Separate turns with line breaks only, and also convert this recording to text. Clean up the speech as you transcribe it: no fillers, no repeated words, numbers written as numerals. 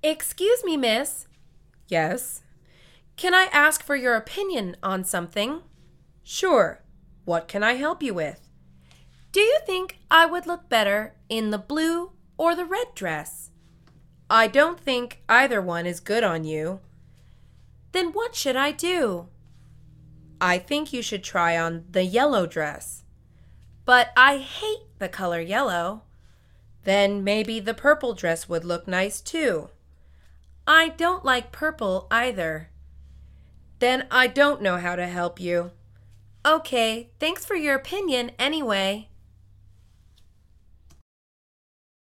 Excuse me, miss.
Yes?
Can I ask for your opinion on something?
Sure. What can I help you with?
Do you think I would look better in the blue or the red dress?
I don't think either one is good on you.
Then what should I do?
I think you should try on the yellow dress.
But I hate the color yellow.
Then maybe the purple dress would look nice too.
I don't like purple either.
Then I don't know how to help you.
Okay, thanks for your opinion anyway.